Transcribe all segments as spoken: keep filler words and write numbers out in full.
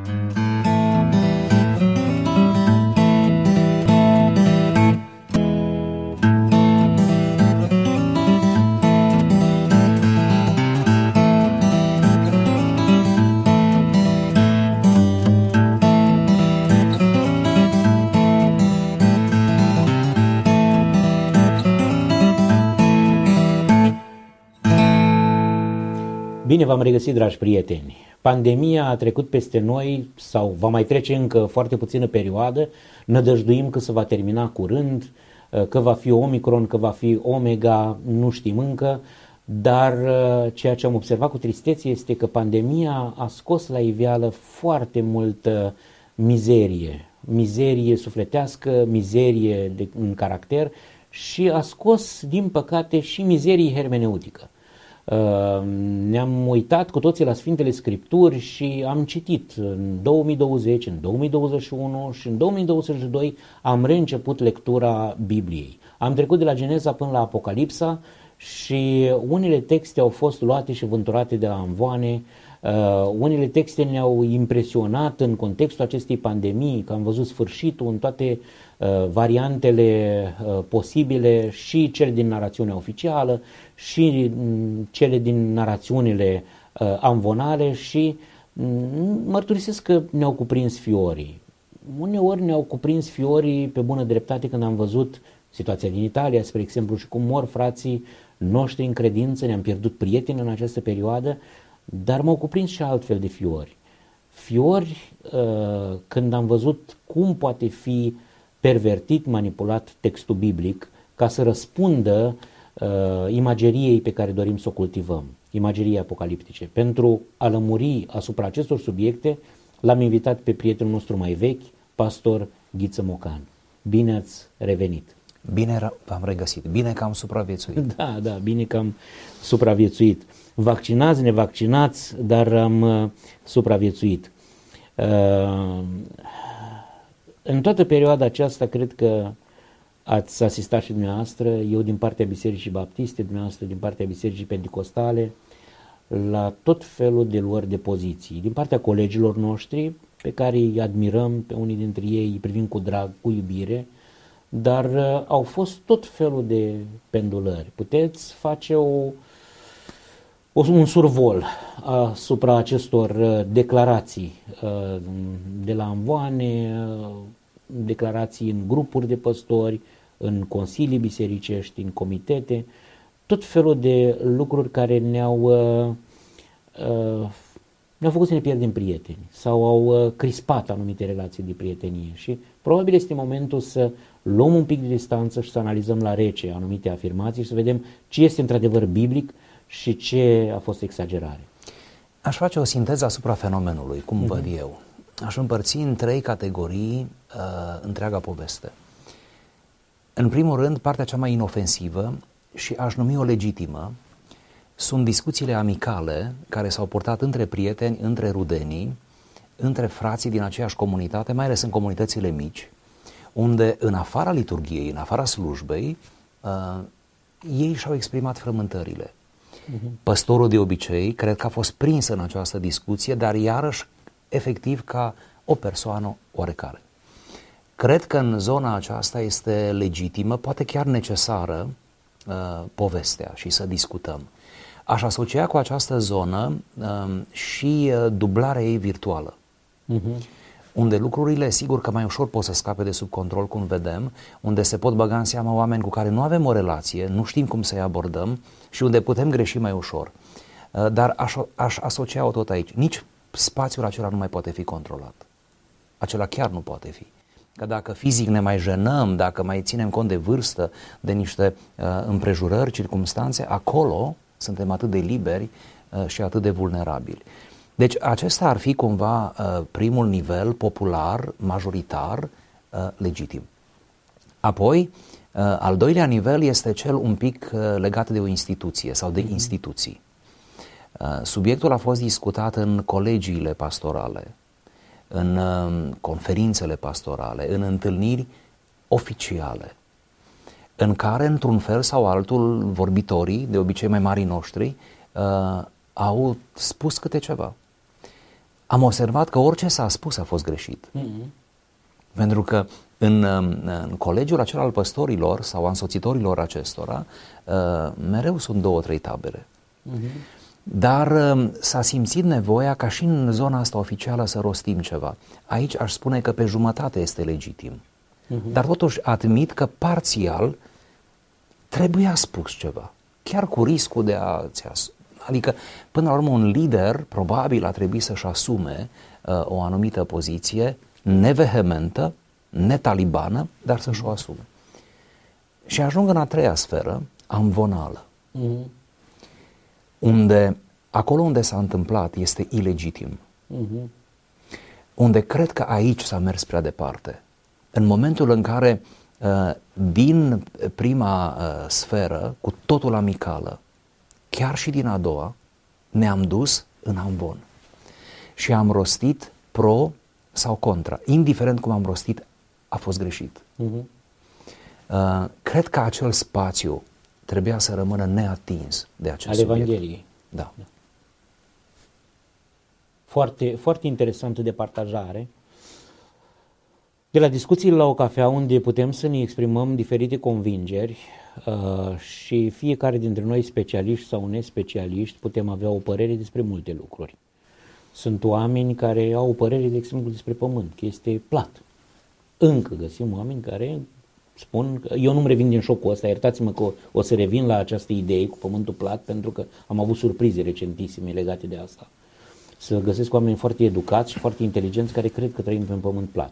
Bine v-am regăsit, dragi prieteni! Pandemia a trecut peste noi sau va mai trece încă foarte puțină perioadă. Nădăjduim că se va termina curând, că va fi Omicron, că va fi Omega, nu știm încă, dar ceea ce am observat cu tristețe este că pandemia a scos la iveală foarte multă mizerie, mizerie sufletească, mizerie de, în caracter și a scos, din păcate, și mizerie hermeneutică. Ne-am uitat cu toții la Sfintele Scripturi și am citit în două mii douăzeci, în două mii douăzeci și unu și în două mii douăzeci și doi am reînceput lectura Bibliei. Am trecut de la Geneza până la Apocalipsa și unele texte au fost luate și vânturate de la amvoane, uh, unele texte ne-au impresionat în contextul acestei pandemii, că am văzut sfârșitul în toate uh, variantele uh, posibile, și cele din narațiunea oficială și cele din narațiunile uh, amvonale, și mm, mărturisesc că ne-au cuprins fiorii. Uneori ne-au cuprins fiorii pe bună dreptate când am văzut situația din Italia, spre exemplu, și cum mor frații noștri în credință, ne-am pierdut prieteni în această perioadă, dar m-au cuprins și altfel de fiori. Fiori uh, când am văzut cum poate fi pervertit, manipulat textul biblic ca să răspundă uh, imageriei pe care dorim să o cultivăm, imageriei apocaliptice. Pentru a lămuri asupra acestor subiecte, l-am invitat pe prietenul nostru mai vechi, pastor Ghiță Mocan. Bine ați revenit! Bine am regăsit, bine că am supraviețuit. Da, da, bine că am supraviețuit. Vaccinați, nevaccinați, dar am uh, supraviețuit. Uh, în toată perioada aceasta, cred că ați asistat și dumneavoastră, eu din partea Bisericii Baptiste, dumneavoastră din partea Bisericii Pentecostale, la tot felul de luări de poziții, din partea colegilor noștri, pe care îi admirăm, pe unii dintre ei îi privim cu drag, cu iubire, dar uh, au fost tot felul de pendulări. Puteți face o, o, un survol asupra acestor uh, declarații uh, de la amvoane, uh, declarații în grupuri de păstori, în consilii bisericești, în comitete, tot felul de lucruri care ne-au uh, uh, ne-au făcut să ne pierdem prieteni sau au uh, crispat anumite relații de prietenie, și probabil este momentul să luăm un pic de distanță și să analizăm la rece anumite afirmații și să vedem ce este într-adevăr biblic și ce a fost exagerare. Aș face o sinteză asupra fenomenului, cum uh-huh. văd eu. Aș împărți în trei categorii uh, întreaga poveste. În primul rând, partea cea mai inofensivă și aș numi o legitimă sunt discuțiile amicale care s-au purtat între prieteni, între rudenii, între frații din aceeași comunitate, mai ales în comunitățile mici, unde în afara liturghiei, în afara slujbei, uh, ei și-au exprimat frământările. Uh-huh. Păstorul de obicei cred că a fost prins în această discuție, dar iarăși efectiv ca o persoană oarecare. Cred că în zona aceasta este legitimă, poate chiar necesară, uh, povestea și să discutăm. Aș asocia cu această zonă uh, și uh, dublarea ei virtuală. Uh-huh. Unde lucrurile, sigur că mai ușor pot să scape de sub control, cum vedem, unde se pot băga în seamă oameni cu care nu avem o relație, nu știm cum să-i abordăm și unde putem greși mai ușor. Dar aș, aș asocia-o tot aici. Nici spațiul acela nu mai poate fi controlat. Acela chiar nu poate fi. Că dacă fizic ne mai jenăm, dacă mai ținem cont de vârstă, de niște uh, împrejurări, circumstanțe, acolo suntem atât de liberi uh, și atât de vulnerabili. Deci acesta ar fi cumva uh, primul nivel popular, majoritar, uh, legitim. Apoi, uh, al doilea nivel este cel un pic uh, legat de o instituție sau de instituții. Uh, subiectul a fost discutat în colegiile pastorale, în uh, conferințele pastorale, în întâlniri oficiale, în care, într-un fel sau altul, vorbitorii, de obicei mai mari noștri, uh, au spus câte ceva. am observat că orice s-a spus a fost greșit. Mm-hmm. Pentru că în, în colegiul acela al păstorilor sau a însoțitorilor acestora, uh, mereu sunt două, trei tabere. Mm-hmm. Dar uh, s-a simțit nevoia ca și în zona asta oficială să rostim ceva. Aici aș spune că pe jumătate este legitim. Uh-huh. Dar totuși admit că parțial trebuia spus ceva. Chiar cu riscul de a... Adică, până la urmă, un lider probabil a trebuit să-și asume uh, o anumită poziție nevehementă, netalibană, dar să-și o asume. Și ajung în a treia sferă, amvonală. Uh-huh. Unde, acolo unde s-a întâmplat este ilegitim. Uh-huh. Unde cred că aici s-a mers prea departe. În momentul în care uh, din prima uh, sferă, cu totul amicală, chiar și din a doua, ne-am dus în amvon. Și am rostit pro sau contra. Indiferent cum am rostit, a fost greșit. Uh-huh. Uh, cred că acel spațiu trebuia să rămână neatins de acest al subiect. Evangheliei. Da. da. Foarte, foarte interesantă de partajare. De la discuțiile la o cafea, unde putem să ne exprimăm diferite convingeri uh, și fiecare dintre noi, specialiști sau nespecialiști, putem avea o părere despre multe lucruri. Sunt oameni care au o părere, de exemplu, despre pământ, că este plat. Încă găsim oameni care spun, că eu nu-mi revin din șocul ăsta, iertați-mă că o, o să revin la această idee cu pământul plat, pentru că am avut surprize recentisime legate de asta. Să găsesc oameni foarte educați și foarte inteligenți care cred că trăim pe un pământ plat.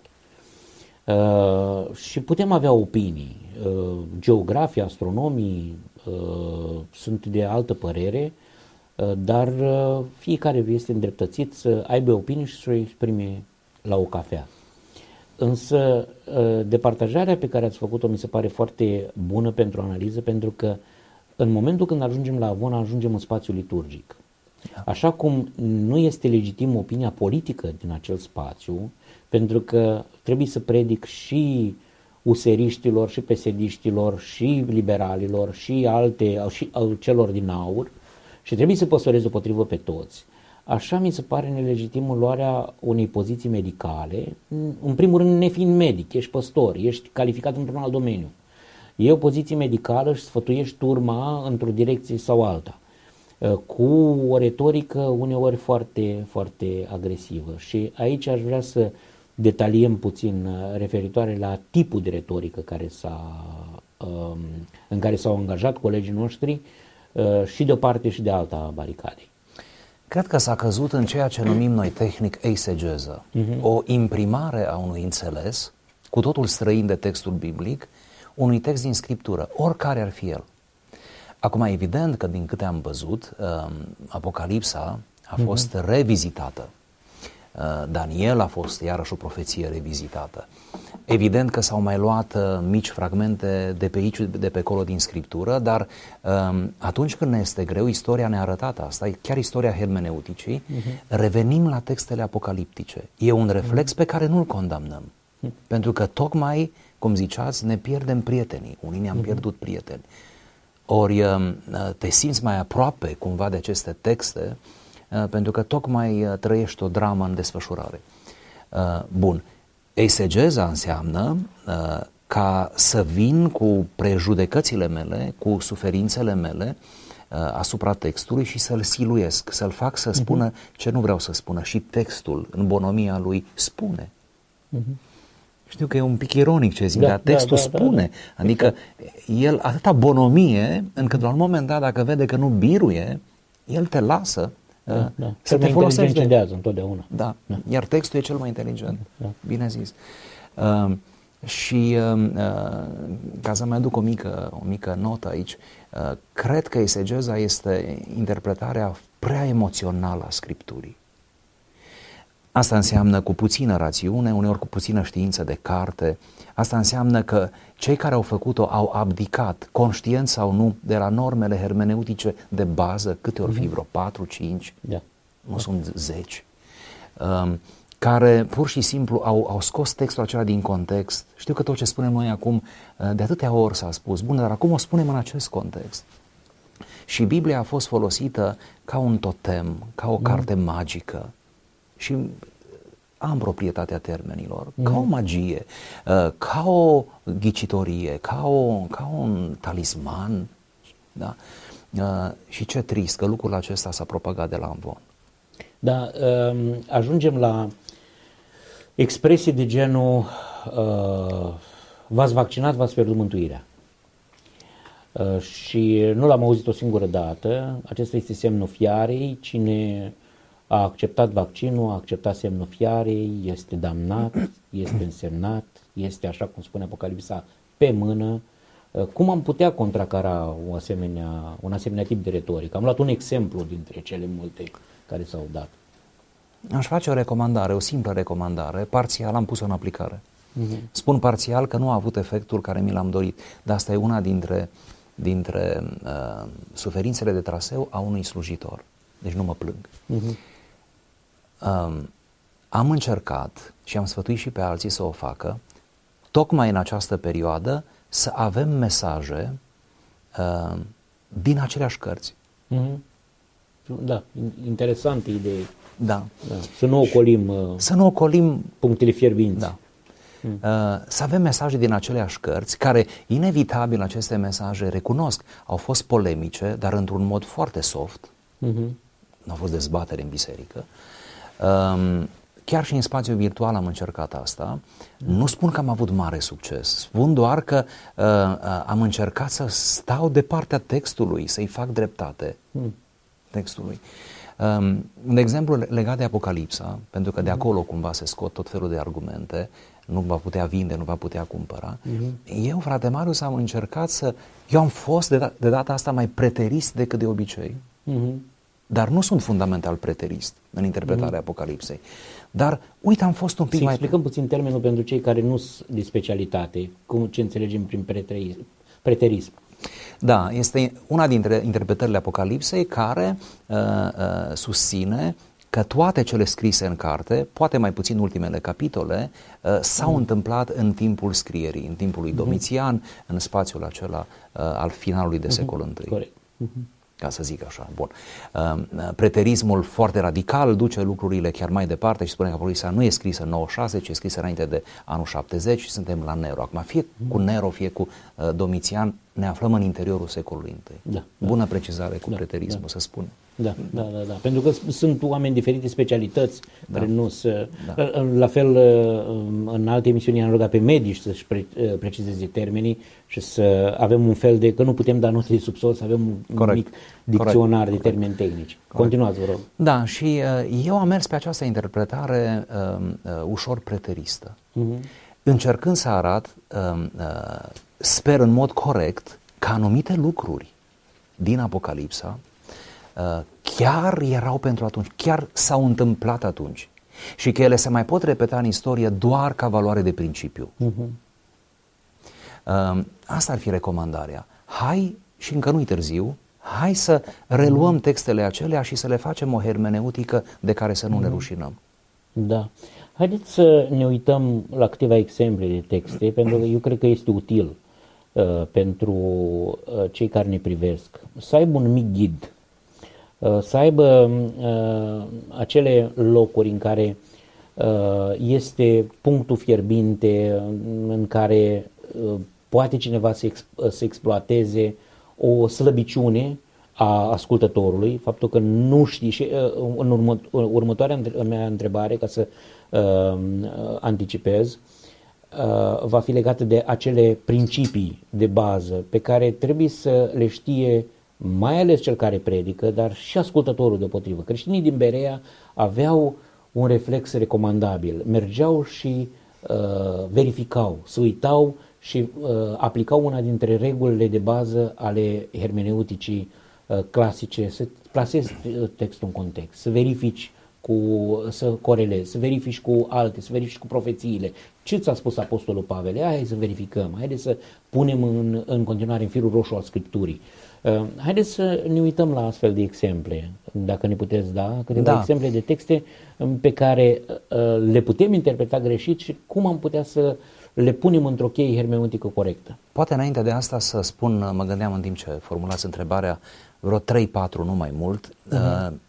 Uh, și putem avea opinii. Uh, geografii, astronomii uh, sunt de altă părere, uh, dar uh, fiecare este îndreptățit să aibă opinii și să o exprime la o cafea. Însă uh, departajarea pe care ați făcut-o mi se pare foarte bună pentru analiză, pentru că în momentul când ajungem la avon, ajungem în spațiu liturgic. Așa cum nu este legitim opinia politică din acel spațiu, pentru că trebuie să predic și useriștilor, și pesediștilor, și liberalilor, și alte, și celor din aur, și trebuie să păstorez împotrivă pe toți. Așa mi se pare nelegitimă luarea unei poziții medicale, în primul rând nefiind medic, ești păstor, ești calificat într-un alt domeniu. E o poziție medicală și sfătuiești turma într-o direcție sau alta, cu o retorică uneori foarte, foarte agresivă. Și aici aș vrea să detaliem puțin referitoare la tipul de retorică care s-a, în care s-au angajat colegii noștri și de o parte și de alta a baricadei. Cred că s-a căzut în ceea ce numim noi tehnic eisegeză, uh-huh. o imprimare a unui înțeles, cu totul străin de textul biblic, unui text din Scriptură, oricare ar fi el. Acum, evident că din câte am văzut, Apocalipsa a fost uh-huh. revizitată. Daniel a fost iarăși o profeție revizitată. Evident că s-au mai luat mici fragmente de pe aici, de pe acolo din Scriptură, dar atunci când ne este greu, istoria ne-a arătat asta, chiar istoria hermeneuticii, uh-huh. revenim la textele apocaliptice. E un reflex uh-huh. pe care nu-l condamnăm. Uh-huh. Pentru că tocmai, cum ziceați, ne pierdem prietenii. Unii ne-am uh-huh. pierdut prieteni. Ori te simți mai aproape cumva de aceste texte, pentru că tocmai trăiești o dramă în desfășurare. Bun, eisegeza înseamnă ca să vin cu prejudecățile mele, cu suferințele mele asupra textului și să-l siluiesc, să-l fac să spună uh-huh. ce nu vreau să spună. Și textul, în bonomia lui, spune. Uh-huh. Știu că e un pic ironic ce zic, da, dar textul da, da, spune. Da, da. Adică el atâta bonomie, încât la un moment dat, dacă vede că nu biruie, el te lasă da, da. să te folosești de azi întotdeauna. Da. da, iar textul e cel mai inteligent. Da. Bine zis. Uh, și uh, ca să mai aduc o mică, o mică notă aici, uh, cred că eisegeza este interpretarea prea emoțională a Scripturii. Asta înseamnă cu puțină rațiune, uneori cu puțină știință de carte. Asta înseamnă că cei care au făcut-o au abdicat, conștient sau nu, de la normele hermeneutice de bază, câte ori fi vreo patru, cinci, da. nu sunt zeci, um, care pur și simplu au, au scos textul acela din context. Știu că tot ce spunem noi acum, de atâtea ori s-a spus, bun, dar acum o spunem în acest context. Și Biblia a fost folosită ca un totem, ca o carte magică. și am proprietatea termenilor, mm. ca o magie, ca o ghicitorie, ca, o, ca un talisman, da? Și ce trist că lucrul acesta s-a propagat de la amvon. Da, ajungem la expresii de genul v-ați vaccinat, v-ați pierdut mântuirea. Și nu l-am auzit o singură dată. Acesta este semnul fiarei. Cine a acceptat vaccinul, a acceptat semnul fiarei, este damnat, este însemnat, este, așa cum spune Apocalipsa, pe mână. Cum am putea contracara o asemenea, un asemenea tip de retorică? Am luat un exemplu dintre cele multe care s-au dat. Aș face o recomandare, o simplă recomandare, parțial am pus-o în aplicare. Uh-huh. Spun parțial că nu a avut efectul care mi l-am dorit, dar asta e una dintre, dintre uh, suferințele de traseu a unui slujitor. Deci nu mă plâng. Uh-huh. Um, am încercat și am sfătuit și pe alții să o facă, tocmai în această perioadă, să avem mesaje uh, din aceleași cărți. Uh-huh. Da, interesantă idee. Da. Da. Să nu ocolim, uh, să nu ocolim punctele fierbinți. Da. Mm. Uh, să avem mesaje din aceleași cărți, care, inevitabil, aceste mesaje, recunosc, au fost polemice, dar într-un mod foarte soft. Uh-huh. Nu au fost dezbatere în biserică. Uh, chiar și în spațiul virtual am încercat asta. Mm. Nu spun că am avut mare succes, spun doar că uh, uh, am încercat să stau de partea textului, să-i fac dreptate mm. textului. Um, un exemplu legat de Apocalipsa, pentru că de acolo cumva se scot tot felul de argumente, nu va putea vinde, nu va putea cumpăra. Uh-huh. Eu, frate Marius, am încercat să... Eu am fost de, da, de data asta mai preterist decât de obicei, uh-huh. dar nu sunt fundamental preterist în interpretarea uh-huh. Apocalipsei. Dar, uite, am fost un pic să mai... explicăm puțin termenul pentru cei care nu sunt de specialitate, cum, ce înțelegem prin preterism. preterism. Da, este una dintre interpretările Apocalipsei care uh, uh, susține că toate cele scrise în carte, poate mai puțin ultimele capitole, uh, s-au mm. întâmplat în timpul scrierii, în timpul lui Domitian, mm-hmm. în spațiul acela uh, al finalului de secolul mm-hmm. I. Corect. Mm-hmm. Ca să zic așa. Bun. Uh, preterismul foarte radical duce lucrurile chiar mai departe și spune că Apocalipsa nu e scrisă în nouăzeci și șase, ci e scrisă înainte de anul șaptezeci și suntem la Nero. Acum, fie mm. cu Nero, fie cu uh, Domitian, ne aflăm în interiorul secolului I. Da, Bună da. precizare cu da, preterismul, da. să spun. Da, da, da, da. Pentru că sunt oameni diferite specialități da. care nu se... Da. La fel, în alte emisiuni am rugat pe medici să-și pre, precizeze termenii și să avem un fel de... că nu putem da note de subsol, să avem un Corect. mic dicționar Corect. de termeni tehnici. Corect. Continuați, vă rog. Da, și uh, eu am mers pe această interpretare uh, uh, ușor preteristă. Uh-huh. Încercând să arăt, uh, uh, sper în mod corect, că anumite lucruri din Apocalipsa Uh, chiar erau pentru atunci, chiar s-au întâmplat atunci și că ele se mai pot repeta în istorie doar ca valoare de principiu. Uh-huh. Uh, asta ar fi recomandarea. Hai, și încă nu-i târziu, hai să reluăm uh-huh. textele acelea și să le facem o hermeneutică de care să nu uh-huh. ne rușinăm. Da. Haideți să ne uităm la câteva exemple de texte, pentru că eu cred că este util uh, pentru uh, cei care ne privesc. Să aibă un mic ghid, să aibă uh, acele locuri în care uh, este punctul fierbinte, în care uh, poate cineva să, ex- să exploateze o slăbiciune a ascultătorului, faptul că nu știi. Și uh, în urmă, următoarea mea întrebare, ca să uh, anticipez, uh, va fi legată de acele principii de bază pe care trebuie să le știe mai ales cel care predică, dar și ascultătorul deopotrivă. Creștinii din Berea aveau un reflex recomandabil. Mergeau și uh, verificau, se uitau și uh, aplicau una dintre regulile de bază ale hermeneuticii uh, clasice, să plasezi textul în context, să verifici cu, să corelezi, să verifici cu alte, să verifici cu profețiile. Ce ți-a spus Apostolul Pavel? Hai să verificăm, haideți să punem în, în continuare în firul roșu al Scripturii. Uh, haideți să ne uităm la astfel de exemple, dacă ne puteți da câteva da. exemple de texte pe care uh, le putem interpreta greșit și cum am putea să le punem într-o cheie hermeneutică corectă. Poate înainte de asta să spun, mă gândeam în timp ce formulați întrebarea, vreo trei patru, nu mai mult, uh-huh. uh,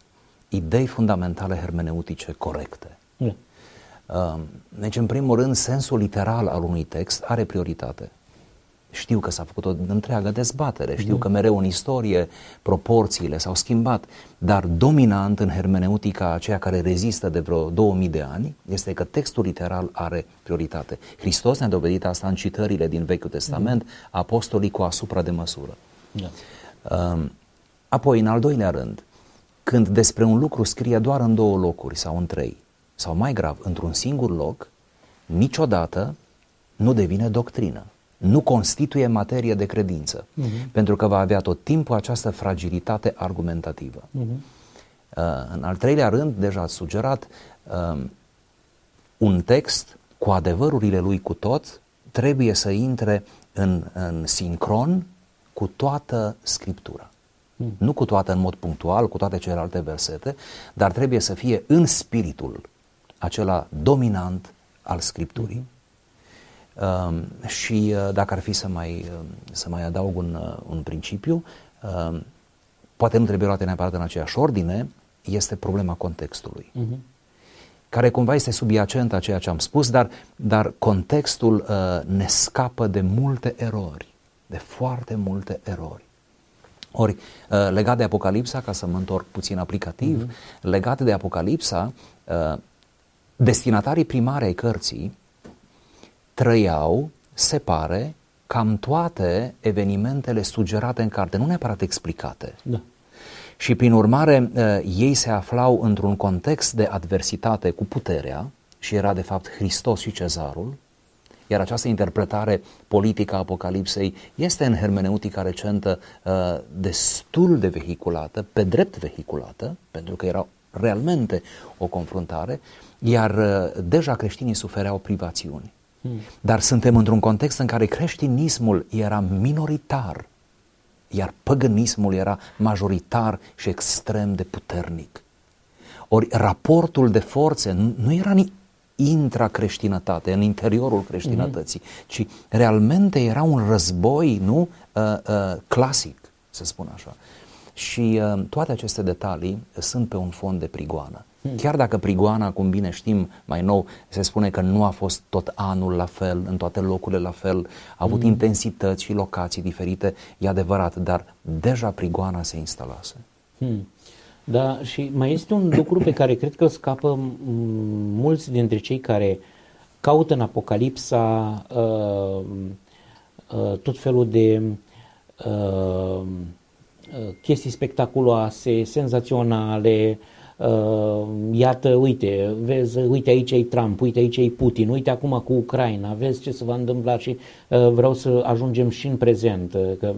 idei fundamentale hermeneutice corecte. Da. Deci, în primul rând, sensul literal al unui text are prioritate. Știu că s-a făcut o întreagă dezbatere, știu că mereu în istorie proporțiile s-au schimbat, dar dominant în hermeneutica aceea care rezistă de vreo două mii de ani este că textul literal are prioritate. Hristos ne-a dovedit asta în citările din Vechiul Testament, apostolii cu asupra de măsură. Da. Apoi, în al doilea rând, când despre un lucru scrie doar în două locuri sau în trei, sau mai grav, într-un singur loc, niciodată nu devine doctrină. Nu constituie materie de credință, uh-huh. pentru că va avea tot timpul această fragilitate argumentativă. Uh-huh. În al treilea rând, deja ați sugerat, un text cu adevărurile lui cu tot trebuie să intre în, în sincron cu toată Scriptura. Uh-huh. Nu cu toată în mod punctual, cu toate celelalte versete, dar trebuie să fie în spiritul acela dominant al Scripturii. Uh-huh. Uh, și uh, dacă ar fi să mai, uh, să mai adaug un, uh, un principiu, uh, poate nu trebuie luate neapărat în aceeași ordine, este problema contextului, uh-huh. care cumva este subiacentă a ceea ce am spus, dar, dar contextul uh, ne scapă de multe erori, de foarte multe erori. Ori, uh, legat de Apocalipsa, ca să mă întorc puțin aplicativ, uh-huh. legat de Apocalipsa, uh, destinatarii primari ai cărții trăiau, se pare, cam toate evenimentele sugerate în carte, nu neapărat explicate. Da. Și prin urmare, ei se aflau într-un context de adversitate cu puterea și era de fapt Hristos și Cezarul, iar această interpretare politică a Apocalipsei este în hermeneutica recentă destul de vehiculată, pe drept vehiculată, pentru că era realmente o confruntare, iar deja creștinii sufereau privațiuni. Dar suntem într-un context în care creștinismul era minoritar, iar păgânismul era majoritar și extrem de puternic. Ori raportul de forțe nu, nu era în intracreștinătate, în interiorul creștinătății, mm-hmm. ci realmente era un război, nu, uh, uh, clasic, să spun așa. Și uh, toate aceste detalii sunt pe un fond de prigoană. Chiar dacă prigoana, cum bine știm, mai nou se spune că nu a fost tot anul la fel, în toate locurile la fel, a avut mm. intensități și locații diferite, e adevărat, dar deja prigoana se instalase. Hmm. Da, și mai este un lucru pe care cred că îl scapă mulți dintre cei care caută în Apocalipsa uh, uh, tot felul de uh, chestii spectaculoase, senzaționale. Uh, iată, uite, vezi, uite aici e Trump, uite aici e Putin, uite acum cu Ucraina, vezi ce se va întâmpla și uh, vreau să ajungem și în prezent, uh, că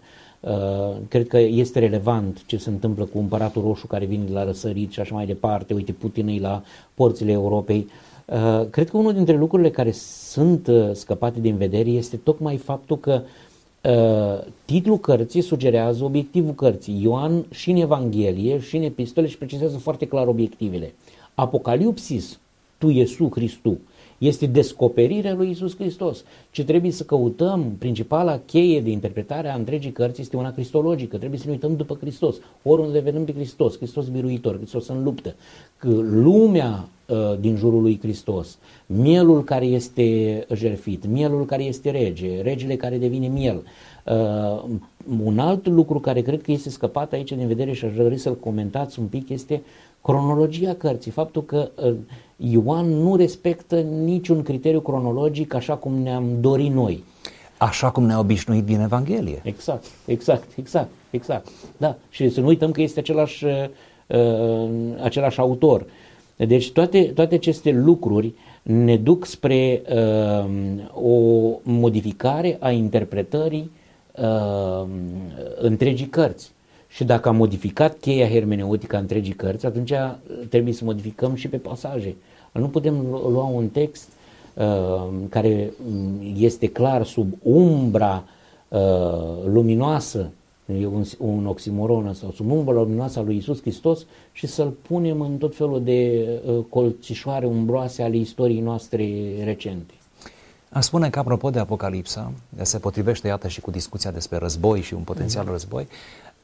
uh, cred că este relevant ce se întâmplă cu Împăratul Roșu care vine de la răsărit și așa mai departe, uite Putin e la porțile Europei. Uh, cred că unul dintre lucrurile care sunt uh, scăpate din vedere este tocmai faptul că Uh, titlul cărții sugerează obiectivul cărții. Ioan și în Evanghelie și în epistole își precizează foarte clar obiectivele. Apocalipsis, tu Iesu Hristu, este descoperirea lui Iisus Hristos. Ce trebuie să căutăm, principala cheie de interpretare a întregii cărți este una cristologică. Trebuie să ne uităm după Hristos. Oriunde vedem pe Hristos, Hristos biruitor, Hristos în luptă. Că lumea uh, din jurul lui Hristos, mielul care este jertfit, mielul care este rege, regele care devine miel. Uh, un alt lucru care cred că este scăpat aici din vedere și aș dori să-l comentați un pic este cronologia cărții. Faptul că uh, Ioan nu respectă niciun criteriu cronologic așa cum ne-am dorit noi. Așa cum ne-a obișnuit din Evanghelie. Exact, exact, exact, exact. Da, și să nu uităm că este același, uh, același autor. Deci toate, toate aceste lucruri ne duc spre uh, o modificare a interpretării uh, întregii cărți. Și dacă am modificat cheia hermeneutică a întregii cărți, atunci trebuie să modificăm și pe pasaje. Nu putem lua un text uh, care este clar sub umbra uh, luminoasă, e un, un oximoron sau sub umbra luminoasă a lui Iisus Hristos și să-l punem în tot felul de uh, colțișoare umbroase ale istoriei noastre recente. Aș spune că, apropo de Apocalipsa, se potrivește, iată, și cu discuția despre război și un potențial mm-hmm. război,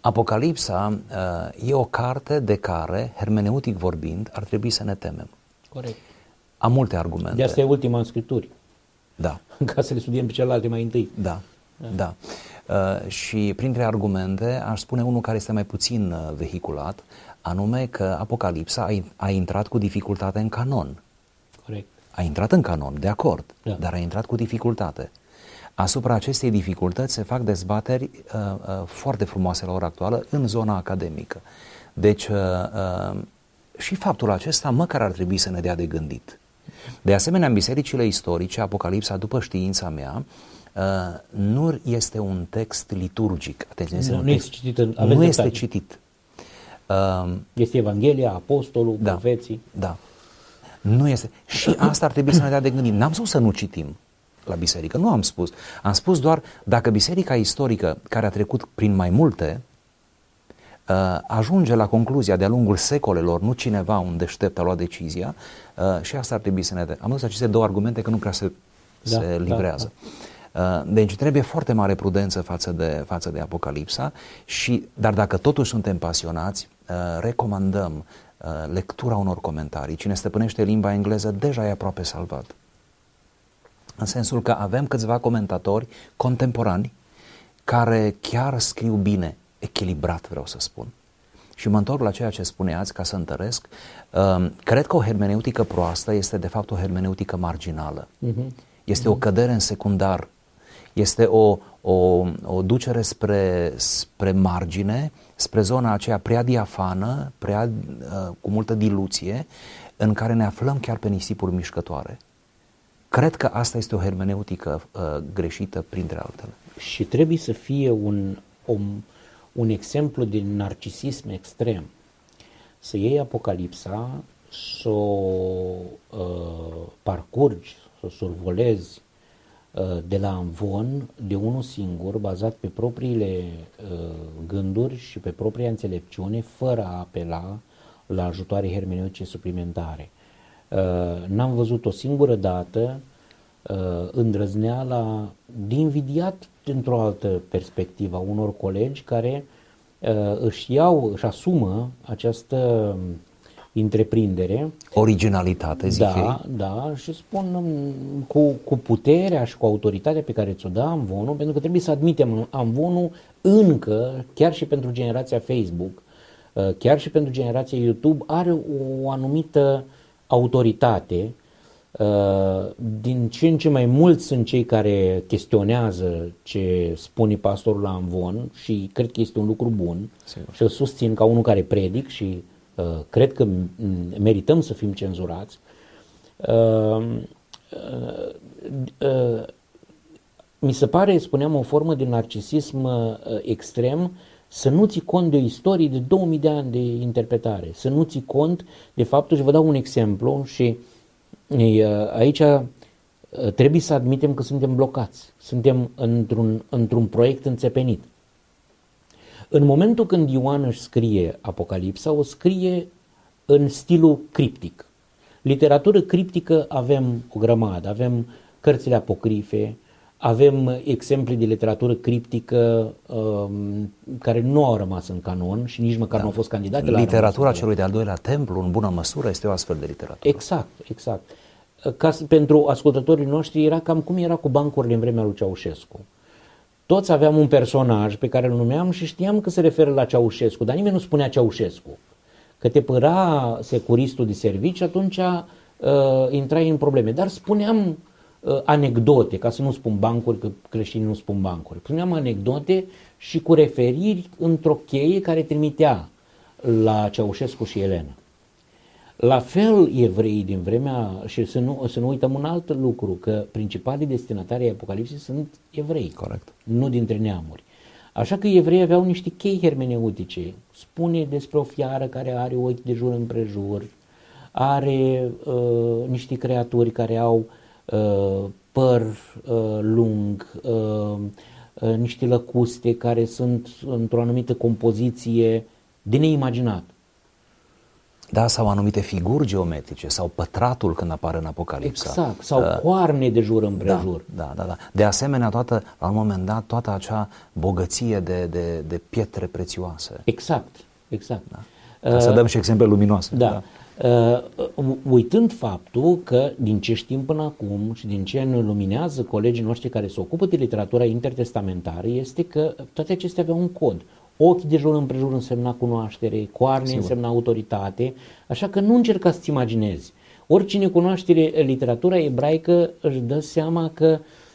Apocalipsa uh, e o carte de care, hermeneutic vorbind, ar trebui să ne temem. Corect. Am multe argumente. De asta e ultima în Scripturi. Da. Ca să le studiem pe celelalte mai întâi. Da, da. da. Uh, și printre argumente aș spune unul care este mai puțin uh, vehiculat, anume că Apocalipsa a, a intrat cu dificultate în canon. Corect. A intrat în canon, de acord, da. dar a intrat cu dificultate. Asupra acestei dificultăți se fac dezbateri uh, uh, foarte frumoase la ora actuală în zona academică. Deci uh, uh, și faptul acesta măcar ar trebui să ne dea de gândit. De asemenea, în bisericile istorice, Apocalipsa, după știința mea, uh, nu este un text liturgic. Atenție, este nu, un nu text, este citit. În, nu este citit. Uh, este Evanghelia, Apostolul, da, profeții. Da. Nu este. Și asta ar trebui să ne dea de gândit. N-am spus să nu citim la biserică, nu am spus. Am spus doar dacă biserica istorică, care a trecut prin mai multe, ajunge la concluzia de-a lungul secolelor, nu cineva, un deștept a luat decizia, și asta ar trebui să ne dea. Am văzut aceste două argumente că nu prea se, da, se livrează. Da, da. Deci trebuie foarte mare prudență față de, față de Apocalipsa, și, dar dacă totuși suntem pasionați, recomandăm lectura unor comentarii. Cine stăpânește limba engleză deja e aproape salvat. În sensul că avem câțiva comentatori contemporani care chiar scriu bine, echilibrat, vreau să spun. Și mă întorc la ceea ce spuneați, ca să întăresc. Cred că o hermeneutică proastă este de fapt o hermeneutică marginală. Uh-huh. Este uh-huh. o cădere în secundar. Este o, o, o ducere spre, spre margine, spre zona aceea prea diafană, prea, uh, cu multă diluție, în care ne aflăm chiar pe nisipuri mișcătoare. Cred că asta este o hermeneutică uh, greșită, printre altele. Și trebuie să fie un, un, un exemplu de narcisism extrem. Să iei Apocalipsa, să o uh, parcurgi, să o survolezi uh, de la amvon, de unul singur, bazat pe propriile uh, gânduri și pe propria înțelepciune, fără a apela la ajutoare hermeneutice suplimentare. Uh, n-am văzut o singură dată uh, îndrăzneala de invidiat dintr-o altă perspectivă a unor colegi care uh, își iau, își asumă această întreprindere. Originalitate, zic da, ei. Da, și spun cu, cu puterea și cu autoritatea pe care ți-o dă amvonul, pentru că trebuie să admitem, amvonul încă, chiar și pentru generația Facebook, uh, chiar și pentru generația YouTube, are o anumită autoritate. Din ce în ce mai mulți sunt cei care chestionează ce spune pastorul la amvon și cred că este un lucru bun. Sigur. Și îl susțin ca unul care predic și uh, cred că merităm să fim cenzurați. Uh, uh, uh, mi se pare, spuneam, o formă de narcisism uh, extrem să nu ții cont de o istorie de două mii de ani de interpretare, să nu ții cont de faptul, și vă dau un exemplu și aici trebuie să admitem că suntem blocați, suntem într-un, într-un proiect înțepenit. În momentul când Ioan își scrie Apocalipsa, o scrie în stilul criptic. Literatură criptică avem o grămadă, avem cărțile apocrife, avem exemple de literatură criptică um, care nu au rămas în canon și nici măcar da. nu au fost candidate la literatura celui de-al doilea templu, în bună măsură, este o astfel de literatură. Exact, exact. Ca, pentru ascultătorii noștri era cam cum era cu bancurile în vremea lui Ceaușescu. Toți aveam un personaj pe care îl numeam și știam că se referă la Ceaușescu, dar nimeni nu spunea Ceaușescu. Că te păra securistul de servici, atunci uh, intrai în probleme. Dar spuneam uh, anecdote, ca să nu spun bancuri, că creștinii nu spun bancuri. Spuneam anecdote și cu referiri într-o cheie care trimitea la Ceaușescu și Elena. La fel evreii din vremea, și să nu, să nu uităm un alt lucru, că principalii destinatari ai Apocalipsei sunt evrei, corect, nu dintre neamuri. Așa că evreii aveau niște chei hermeneutice. Spune despre o fiară care are ochi de jur împrejur, are uh, niște creaturi care au uh, păr uh, lung, uh, uh, niște lăcuste care sunt într-o anumită compoziție de neimaginat. Da, sau anumite figuri geometrice, sau pătratul când apare în Apocalipsa. Exact, sau uh, coarne de jur împrejur. Da, da, da, da. De asemenea, toată, la un moment dat, toată acea bogăție de, de, de pietre prețioase. Exact, exact. Da. Ca să dăm și exemple luminoase. Da. da. Uh, uitând faptul că din ce știm până acum și din ce ne luminează colegii noștri care se ocupă de literatura intertestamentară este că toate acestea aveau un cod. Ochi de jur împrejur însemna cunoaștere, coarne Sigur. însemna autoritate, așa că nu încerca să-ți imaginezi. Oricine cunoaște literatura ebraică își dă seama că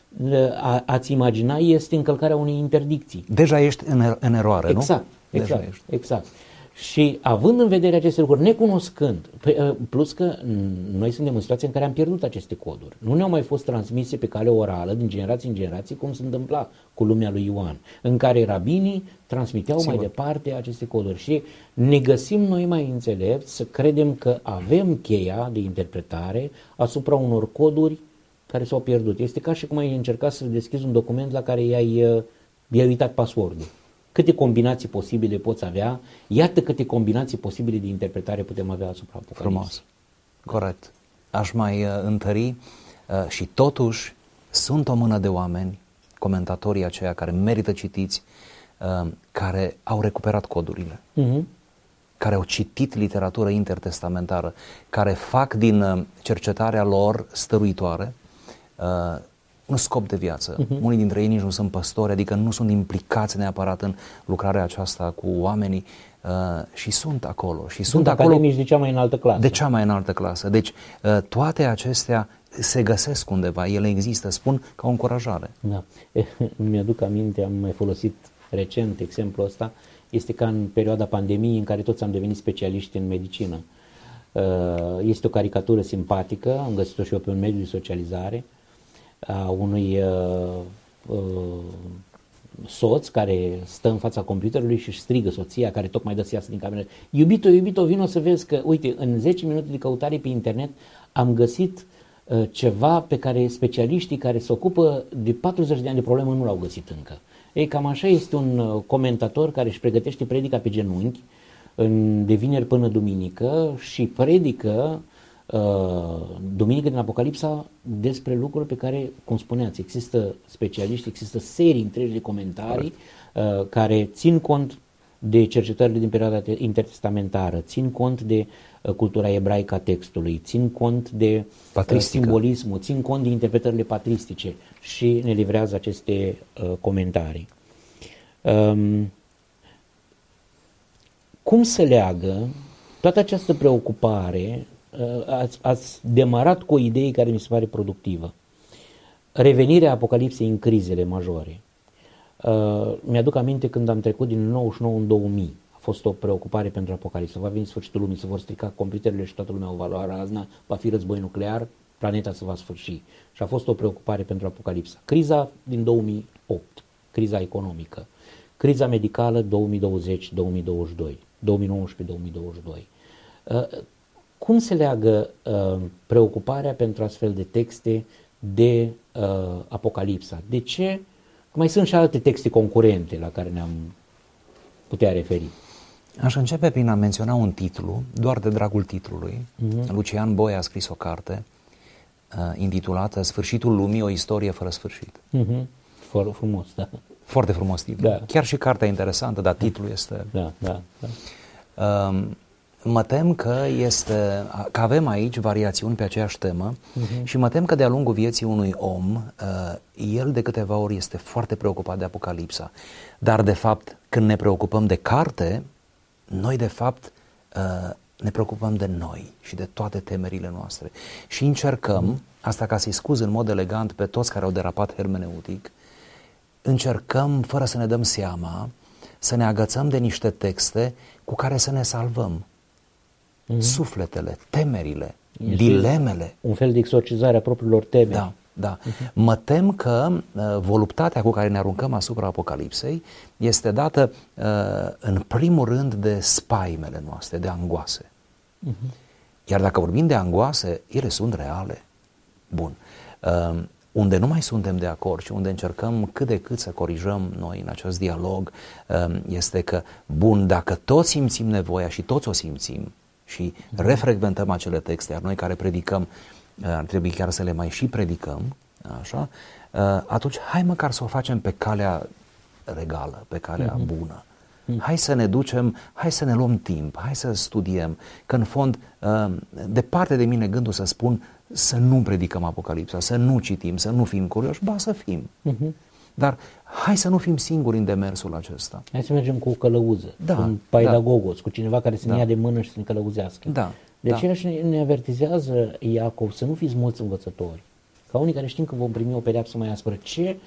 a, a-ți imagina este încălcarea unei interdicții. Deja ești în, în eroare, exact, nu? Exact, exact, exact. Și având în vedere aceste lucruri, necunoscând, plus că noi suntem în situația în care am pierdut aceste coduri. Nu ne-au mai fost transmise pe cale orală, din generație în generație, cum se întâmpla cu lumea lui Ioan, în care rabinii transmiteau Sigur. mai departe aceste coduri. Și ne găsim noi mai înțelepți să credem că avem cheia de interpretare asupra unor coduri care s-au pierdut. Este ca și cum ai încercat să deschizi un document la care i-ai, i-ai uitat password-ul. Câte combinații posibile poți avea, iată câte combinații posibile de interpretare putem avea asupra Apocalipsei. Frumos, corect. Aș mai uh, întări uh, și totuși sunt o mână de oameni, comentatorii aceia care merită citiți, uh, care au recuperat codurile, uh-huh. care au citit literatură intertestamentară, care fac din uh, cercetarea lor stăruitoare uh, un scop de viață. Uh-huh. Unii dintre ei nici nu sunt păstori, adică nu sunt implicați neapărat în lucrarea aceasta cu oamenii uh, și sunt acolo. Și sunt, sunt acolo academici de cea mai înaltă clasă. De cea mai înaltă clasă. Deci uh, toate acestea se găsesc undeva, ele există, spun ca o încurajare. Da. Mi-aduc aminte, am mai folosit recent exemplul ăsta, este ca în perioada pandemiei în care toți am devenit specialiști în medicină. Uh, este o caricatură simpatică, am găsit-o și eu pe un mediu de socializare, a unui uh, uh, soț care stă în fața computerului și își strigă soția care tocmai dă să iasă din cameră: iubito, iubito, vino să vezi că, uite, în zece minute de căutare pe internet am găsit uh, ceva pe care specialiștii care se ocupă de patruzeci de ani de problemă nu l-au găsit încă. Ei, cam așa este un uh, comentator care își pregătește predica pe genunchi în, de vineri până duminică și predică Uh, duminică din Apocalipsa despre lucruri pe care, cum spuneați, există specialiști, există serii întregi de comentarii uh, care țin cont de cercetările din perioada intertestamentară, țin cont de uh, cultura ebraică a textului, țin cont de uh, simbolismul, țin cont de interpretările patristice și ne livrează aceste uh, comentarii. Um, cum se leagă toată această preocupare? Ați, ați demarat cu o idee care mi se pare productivă. Revenirea Apocalipsei în crizele majore. Uh, mi-aduc aminte când am trecut din nouăzeci și nouă în două mii. A fost o preocupare pentru Apocalipsă. Va veni sfârșitul lumii, se vor strica computerele și toată lumea o va lua razna, va fi război nuclear, planeta se va sfârși. Și a fost o preocupare pentru Apocalipsa. Criza din două mii opt, criza economică. Criza medicală două mii douăzeci două mii douăzeci și doi, două mii nouăsprezece două mii douăzeci și doi. Uh, Cum se leagă uh, preocuparea pentru astfel de texte de uh, Apocalipsa? De ce? Mai sunt și alte texte concurente la care ne-am putea referi. Aș începe prin a menționa un titlu, doar de dragul titlului. Uh-huh. Lucian Boi a scris o carte uh, intitulată Sfârșitul lumii, o istorie fără sfârșit. Uh-huh. Foarte frumos, da. Foarte frumos titlu. Da. Chiar și cartea e interesantă, dar titlul este... Da, da, da. Uh, Mă tem că, este, că avem aici variațiuni pe aceeași temă uh-huh. și mă tem că de-a lungul vieții unui om, el de câteva ori este foarte preocupat de Apocalipsa. Dar de fapt, când ne preocupăm de carte, noi de fapt ne preocupăm de noi și de toate temerile noastre. Și încercăm, uh-huh. asta ca să-i scuz în mod elegant pe toți care au derapat hermeneutic, încercăm, fără să ne dăm seama, să ne agățăm de niște texte cu care să ne salvăm. Mm-hmm. Sufletele, temerile, este dilemele. Un fel de exorcizare a propriilor teme. Da, da. Uh-huh. Mă tem că uh, voluptatea cu care ne aruncăm asupra Apocalipsei este dată uh, în primul rând de spaimele noastre, de angoase. Uh-huh. Iar dacă vorbim de angoase, ele sunt reale. Bun. Uh, unde nu mai suntem de acord și unde încercăm cât de cât să corijăm noi în acest dialog, uh, este că, bun, dacă toți simțim nevoia și toți o simțim, și refrecventăm acele texte, iar noi care predicăm ar trebui chiar să le mai și predicăm, așa, atunci hai măcar să o facem pe calea regală, pe calea uh-huh. bună. Uh-huh. Hai să ne ducem, hai să ne luăm timp, hai să studiem, că în fond, departe de mine gândul să spun să nu predicăm Apocalipsa, să nu citim, să nu fim curioși, ba să fim. Uh-huh. Dar hai să nu fim singuri în demersul acesta. Hai să mergem cu o călăuză, da, cu un paidagogos, da. cu cineva care să ne da. ia de mână și să ne călăuzească. Da. De aceea da. ne, ne avertizează Iacov să nu fiți mulți învățători, ca unii care știm că vom primi o pedeapsă mai aspră. Ce,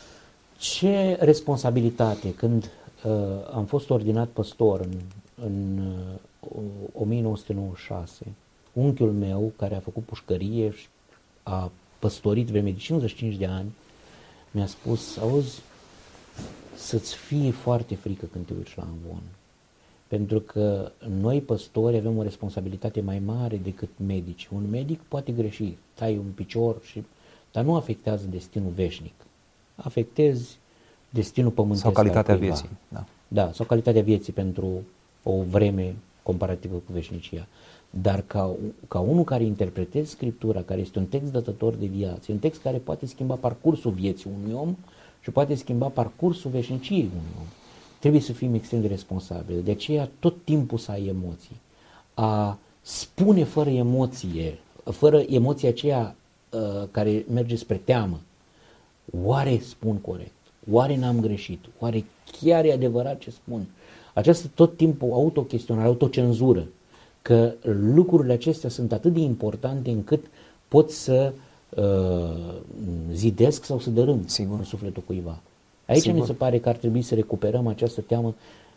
ce responsabilitate când uh, am fost ordinat păstor în, în uh, o mie nouă sute nouăzeci și șase, unchiul meu care a făcut pușcărie și a păstorit vreme de cincizeci și cinci de ani, mi-a spus, auzi, să-ți fie foarte frică când te uiți la amvon. Pentru că noi păstori avem o responsabilitate mai mare decât medici. Un medic poate greși, tai un picior, și, dar nu afectează destinul veșnic. Afectezi destinul pământesc. Sau calitatea vieții. Da. da, sau calitatea vieții pentru o vreme comparativă cu veșnicia. Dar ca, ca unul care interpretezi Scriptura, care este un text dătător de viață, un text care poate schimba parcursul vieții unui om și poate schimba parcursul veșniciei unui om, trebuie să fim extrem de responsabili. De aceea tot timpul să ai emoții. A spune fără emoție, fără emoția aceea uh, care merge spre teamă, oare spun corect? Oare n-am greșit? Oare chiar e adevărat ce spun? Această tot timpul autochestionare, autocenzură, că lucrurile acestea sunt atât de importante încât pot să uh, zidesc sau să dărâm Sigur. în sufletul cuiva. Aici Sigur. mi se pare că ar trebui să recuperăm această teamă.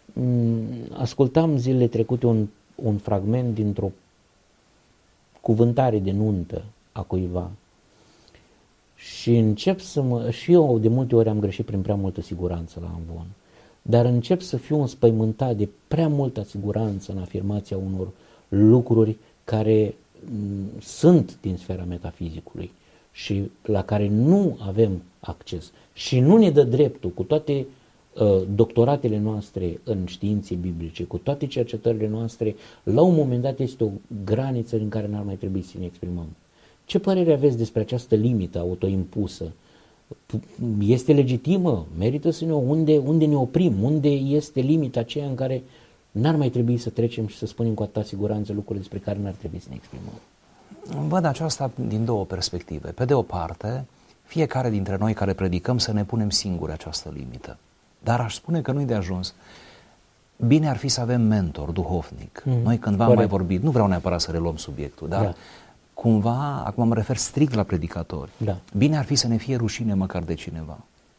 Ascultam zilele trecute un, un fragment dintr-o cuvântare de nuntă a cuiva și încep să mă... și eu de multe ori am greșit prin prea multă siguranță la amvon, dar încep să fiu înspăimântat de prea multă siguranță în afirmația unor lucruri care m, sunt din sfera metafizicului și la care nu avem acces și nu ne dă dreptul, cu toate uh, doctoratele noastre în științe biblice, cu toate cercetările noastre, la un moment dat este o graniță în care n-ar mai trebui să ne exprimăm. Ce părere aveți despre această limită autoimpusă? Este legitimă? Merită să ne unde, unde ne oprim? Unde este limita aceea în care n-ar mai trebui să trecem și să spunem cu atâta siguranță lucruri despre care n-ar trebui să ne exprimăm? Văd aceasta din două perspective. Pe de o parte, fiecare dintre noi care predicăm să ne punem singuri această limită. Dar aș spune că nu-i de ajuns. Bine ar fi să avem mentor duhovnic. Mm, noi cândva am mai vorbit, nu vreau neapărat să reluăm subiectul, dar da. cumva, acum mă refer strict la predicatori. Da. Bine ar fi să ne fie rușine măcar de cineva.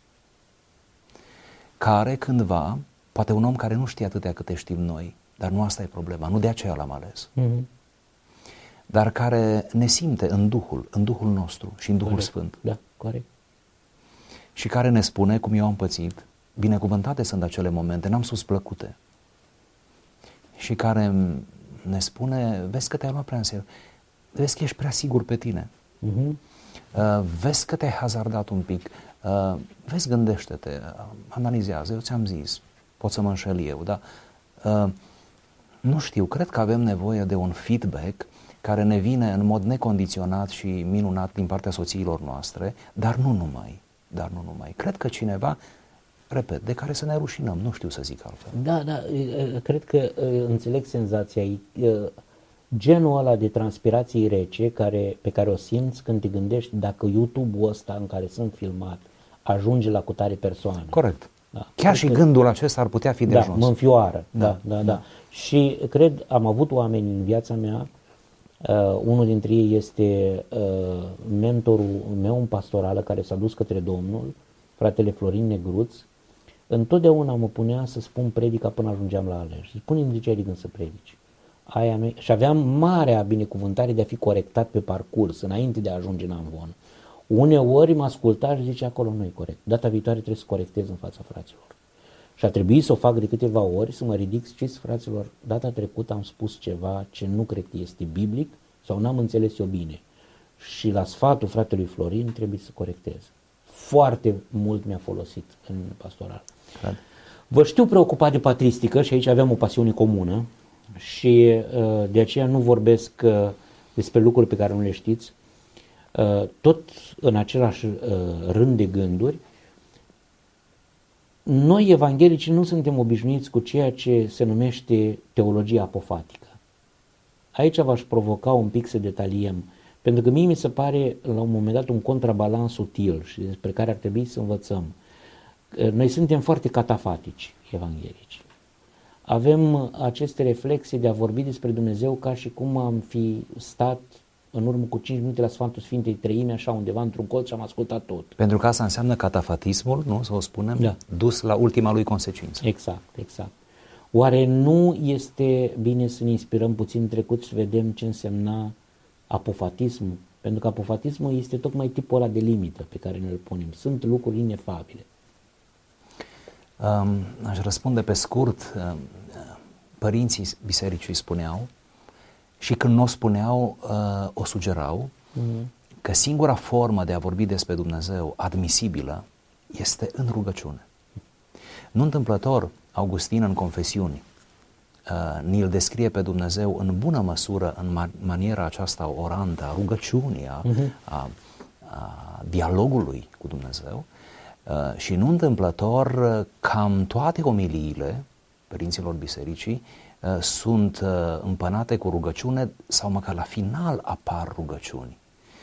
Care cândva, poate un om care nu știe atâtea câte știm noi, dar nu asta e problema, nu de aceea l-am ales. Mm-hmm. Dar care ne simte în Duhul, în Duhul nostru și în Duhul corect. Sfânt. Da, corect. Și care ne spune, cum eu am pățit, binecuvântate sunt acele momente, n-am sus plăcute. Și care ne spune, vezi că te-ai luat prea în serios, vezi că ești prea sigur pe tine, uh-huh. uh, vezi că te-ai hazardat un pic, uh, vezi, gândește-te, uh, analizează, eu ți-am zis, pot să mă înșel eu, dar uh, nu știu, cred că avem nevoie de un feedback care ne vine în mod necondiționat și minunat din partea soțiilor noastre, dar nu numai, dar nu numai. Cred că cineva, repet, de care să ne rușinăm, nu știu să zic altfel. Da, da, cred că înțeleg senzația, genul ăla de transpirație rece care, pe care o simți când te gândești dacă YouTube-ul ăsta în care sunt filmat ajunge la cutare persoană. Corect. Da. Chiar și că, gândul acesta ar putea fi de da, ajuns. mă înfioară. Da, da, da, da. da. Și cred, am avut oameni în viața mea, uh, unul dintre ei este uh, mentorul meu în pastorală care s-a dus către Domnul, fratele Florin Negruț. Întotdeauna mă punea să spun predica până ajungeam la aler. Și spune-mi de ce ai de gând să predici. Aia nu-i... Și aveam marea binecuvântare de a fi corectat pe parcurs, înainte de a ajunge în amvon. Uneori mă asculta și zice, acolo nu e corect. Data viitoare trebuie să corectez în fața fraților. Și a trebuit să o fac de câteva ori, să mă ridic, știți, fraților, data trecută am spus ceva ce nu cred că este biblic sau n-am înțeles eu bine. Și la sfatul fratelui Florin trebuie să corectez. Foarte mult mi-a folosit în pastoral. Cred. Vă știu preocupat de patristică și aici avem o pasiune comună. și uh, de aceea nu vorbesc uh, despre lucruri pe care nu le știți. Uh, tot în același uh, rând de gânduri, noi evanghelici nu suntem obișnuiți cu ceea ce se numește teologia apofatică. Aici v-aș provoca un pic să detaliem, pentru că mie mi se pare la un moment dat un contrabalans util și despre care ar trebui să învățăm. Noi suntem foarte catafatici, evanghelici. Avem aceste reflexe de a vorbi despre Dumnezeu ca și cum am fi stat în urmă cu cinci minute la Sfântul Sfintei Treime, așa undeva într-un colț și am ascultat tot. Pentru că asta înseamnă catafatismul, nu? Să o spunem, da. Dus la ultima lui consecință. Exact, exact. Oare nu este bine să ne inspirăm puțin în trecut și vedem ce însemna apofatismul? Pentru că apofatismul este tocmai tipul ăla de limită pe care ne-l punem. Sunt lucruri inefabile. Um, aș răspunde pe scurt. Um, părinții bisericii spuneau, și când nu o spuneau, uh, o sugerau, mm-hmm. că singura formă de a vorbi despre Dumnezeu admisibilă este în rugăciune. Nu întâmplător, Augustin în Confesiuni uh, ni-l descrie pe Dumnezeu în bună măsură în ma- maniera aceasta orantă a rugăciunii, a, mm-hmm. a, a dialogului cu Dumnezeu uh, și nu întâmplător cam toate omiliile părinților bisericii uh, sunt uh, împănate cu rugăciune sau măcar la final apar rugăciuni.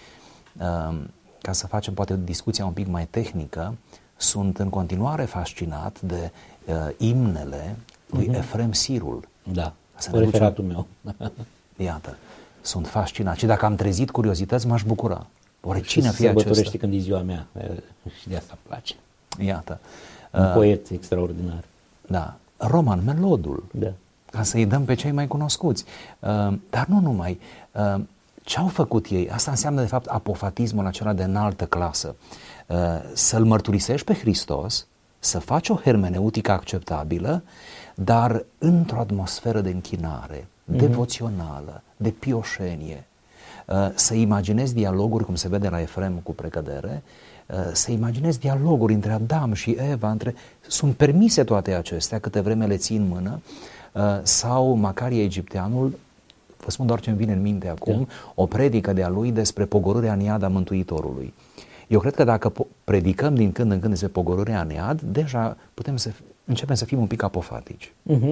Uh, ca să facem poate discuția un pic mai tehnică, sunt în continuare fascinat de uh, imnele lui uh-huh. Efrem Sirul. Da, preferatul meu. Iată, sunt fascinat și dacă am trezit curiozități m-aș bucura. Oare și cine fie acesta? Și când e ziua mea și de asta îmi place. Iată. Un uh, poet extraordinar. Da, Roman Melodul. Da. Ca să-i dăm pe cei mai cunoscuți. Uh, dar nu numai. Uh, ce au făcut ei? Asta înseamnă de fapt apofatismul acela de înaltă clasă. Uh, să-L mărturisești pe Hristos, să faci o hermeneutică acceptabilă, dar într-o atmosferă de închinare, mm-hmm. devoțională, de pioșenie. Uh, să imaginezi dialoguri, cum se vede la Efrem cu precădere, uh, să imaginezi dialoguri între Adam și Eva, între... sunt permise toate acestea, câte vreme le ții în mână, uh, sau Macarie Egipteanul, vă spun doar ce îmi vine în minte acum, da. o predică de-a lui despre pogorârea în iad a Mântuitorului. Eu cred că dacă predicăm din când în când despre pogorârea în iad, deja putem să începem să fim un pic apofatici. Uh-huh.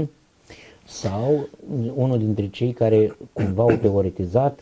Sau unul dintre cei care cumva au teoretizat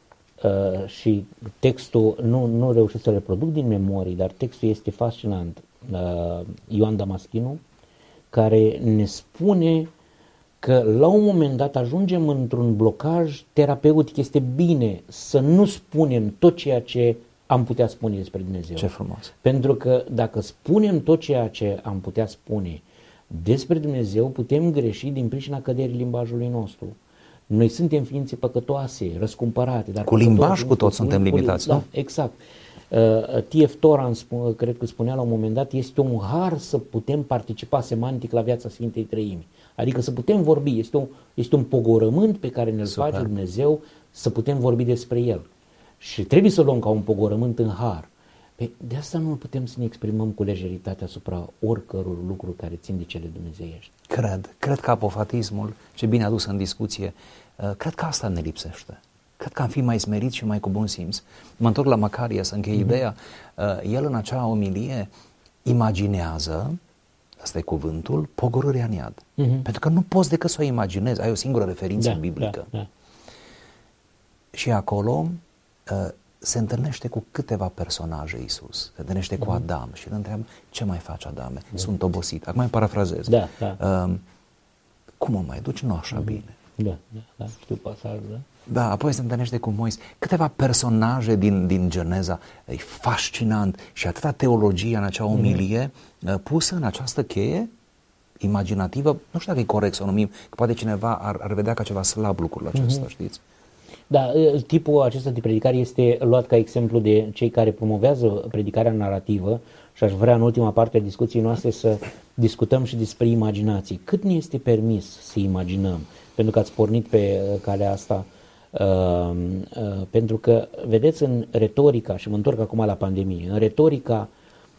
uh, și textul, nu, nu reușesc să reproduc din memorii, dar textul este fascinant. Uh, Ioan Damaschinu, care ne spune că la un moment dat ajungem într-un blocaj terapeutic. Este bine să nu spunem tot ceea ce am putea spune despre Dumnezeu. Ce frumos! Pentru că dacă spunem tot ceea ce am putea spune despre Dumnezeu, putem greși din pricina căderii limbajului nostru. Noi suntem ființe păcătoase, răscumpărate. Dar cu limbaj cu toți suntem limitați, da, nu? Exact. Uh, T F Toran, cred că spunea la un moment dat, este un har să putem participa semantic la viața Sfintei Treimi. Adică să putem vorbi, este un, este un pogorământ pe care ne-l Super. face Dumnezeu să putem vorbi despre El. Și trebuie să luăm ca un pogorământ în har. Pe, de asta nu putem să ne exprimăm cu lejeritate asupra oricăror lucruri care țin de cele dumnezeiești. Cred, cred că apofatismul, ce bine adus în discuție, cred că asta ne lipsește. Cred că am fi mai smeriți și mai cu bun simț. Mă întorc la Macarie să închei mm-hmm. ideea. El în acea omilie imaginează, asta e cuvântul, pogorârea în iad. Mm-hmm. Pentru că nu poți decât să o imaginezi. Ai o singură referință da, biblică. Da, da. Și acolo uh, se întâlnește cu câteva personaje Iisus. Se întâlnește mm-hmm. cu Adam și îl întreabă, ce mai faci, Adame? Da. Sunt obosit. Acum mai parafrazez. Da, da. Uh, cum o mai duci? Nu așa mm-hmm. bine. Da, da, da, știu pasajul, da. Da, apoi se întâlnește cu Moise. Câteva personaje din, din Geneza, e fascinant și atâta teologie în acea omilie mm-hmm. pusă în această cheie imaginativă. Nu știu dacă e corect să o numim, că poate cineva ar, ar vedea ca ceva slab lucrul acesta, mm-hmm. știți? Da, tipul acesta de predicare este luat ca exemplu de cei care promovează predicarea narrativă și aș vrea în ultima parte a discuției noastre să discutăm și despre imaginații. Cât ne este permis să imaginăm? Pentru că ați pornit pe calea asta. Uh, uh, pentru că, vedeți, în retorica, și mă întorc acum la pandemie, în retorica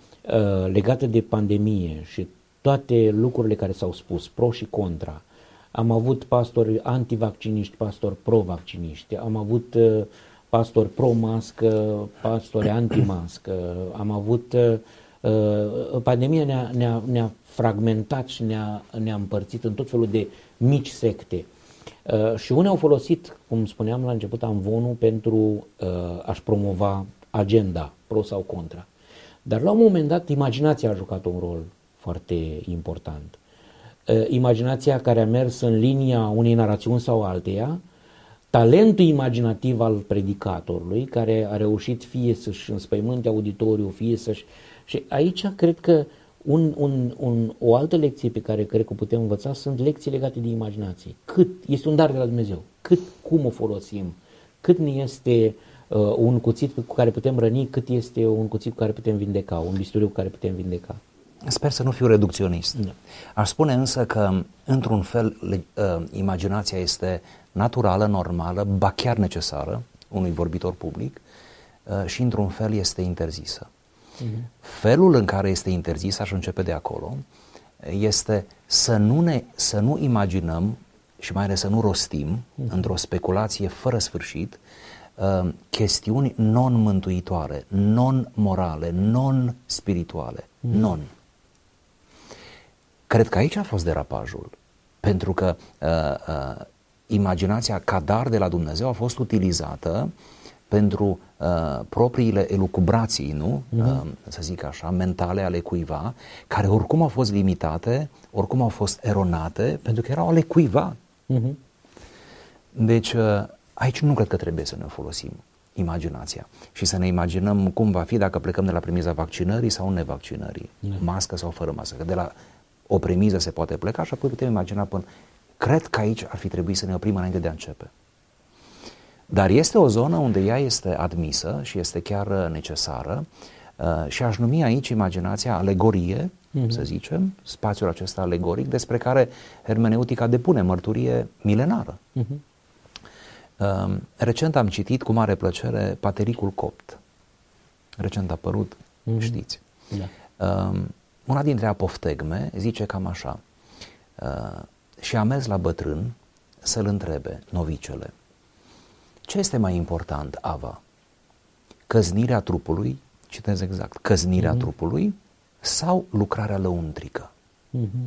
uh, legată de pandemie și toate lucrurile care s-au spus, pro și contra, am avut pastori antivacciniști, pastori pro-vacciniști, am avut uh, pastori pro-mască, pastori anti-mască, am avut... Uh, uh, pandemia ne-a, ne-a, ne-a fragmentat și ne-a, ne-a împărțit în tot felul de mici secte. Uh, și unii au folosit, cum spuneam la început, amvonul pentru uh, a-și promova agenda, pro sau contra. Dar la un moment dat imaginația a jucat un rol foarte important. Uh, imaginația care a mers în linia unei narațiuni sau alteia, talentul imaginativ al predicatorului, care a reușit fie să-și înspăimânte auditoriul, fie să-și... Și aici cred că un, un, un, o altă lecție pe care cred că putem învăța sunt lecții legate de imaginație. Cât este un dar de la Dumnezeu, cât, cum o folosim, cât ne este uh, un cuțit cu care putem răni, cât este un cuțit cu care putem vindeca, un bisturiu cu care putem vindeca. Sper să nu fiu reducționist. Da. Aș spune însă că, într-un fel, uh, imaginația este naturală, normală, ba chiar necesară unui vorbitor public uh, și, într-un fel, este interzisă. Uh-huh. Felul în care este interzisă, aș începe de acolo, este să nu, ne, să nu imaginăm și mai ales să nu rostim uh-huh. într-o speculație fără sfârșit uh, chestiuni non-mântuitoare, non-morale, non-spirituale, uh-huh. non. Cred că aici a fost derapajul, pentru că uh, uh, imaginația ca dar de la Dumnezeu a fost utilizată pentru uh, propriile elucubrații, nu? Uh-huh. Uh, să zic așa, mentale ale cuiva, care oricum au fost limitate, oricum au fost eronate, pentru că erau ale cuiva. Uh-huh. Deci uh, aici nu cred că trebuie să ne folosim imaginația și să ne imaginăm cum va fi dacă plecăm de la premiza vaccinării sau nevaccinării, uh-huh. mască sau fără mască, că de la o premiză se poate pleca și apoi putem imagina până... Cred că aici ar fi trebuit să ne oprim înainte de a începe. Dar este o zonă unde ea este admisă și este chiar necesară uh, și aș numi aici imaginația alegorie, uh-huh. să zicem, spațiul acesta alegoric despre care hermeneutica depune mărturie milenară. Uh-huh. Uh, recent am citit cu mare plăcere Patericul copt. Recent apărut, uh-huh. știți. Da. Uh, una dintre apoftegme zice cam așa: uh, și a mers la bătrân să-l întrebe, novicele, ce este mai important, Ava? Căznirea trupului, citez exact, căznirea mm-hmm. trupului sau lucrarea lăuntrică? Mm-hmm.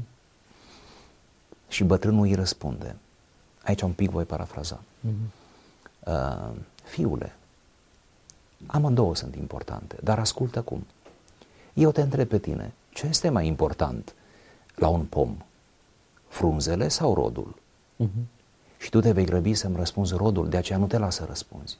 Și bătrânul îi răspunde, aici un pic voi parafraza, mm-hmm. uh, fiule, amândouă sunt importante, dar ascultă cum. Eu te întreb pe tine, ce este mai important la un pom? Frunzele sau rodul? Mm-hmm. Și tu te vei grăbi să-mi răspunzi rodul, de aceea nu te las să răspunzi.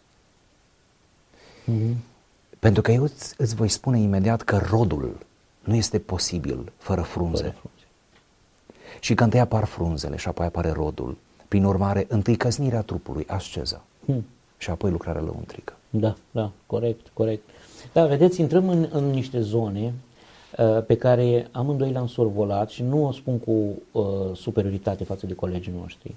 Mm-hmm. Pentru că eu îți, îți voi spune imediat că rodul nu este posibil fără frunze. Fără frunze. Și că întâi apar frunzele și apoi apare rodul. Prin urmare, întâi căsnirea trupului, asceza, mm. și apoi lucrarea lăuntrică. Da, da, corect, corect. Da, vedeți, intrăm în, în niște zone uh, pe care amândoi le-am survolat și nu o spun cu uh, superioritate față de colegii noștri.